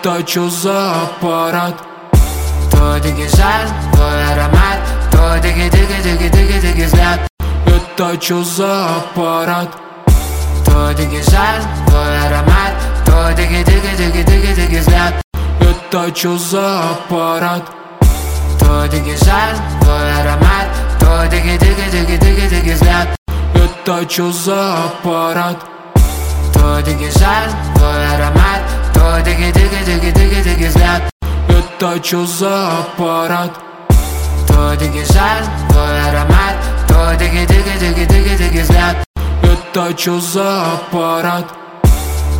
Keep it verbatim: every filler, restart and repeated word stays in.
Это чё за аппарат? Твой дигизайн, твой аромат, твой диги-диги-диги-диги-диги взгляд. Это чё за аппарат? Твой дигизайн, твой аромат, твой диги-диги-диги-диги-диги взгляд. Это чё за аппарат? Твой дигизайн, твой аромат, твой диги-диги-диги-диги-диги взгляд. Это чё за аппарат? Твой дигизайн, твой аромат, твой диги-диги-диги-диги-диги взгляд. Это чё за аппарат? Твой дигизайн, твой аромат, твой диги-диги-диги-диги-диги взгляд. Это чё за аппарат?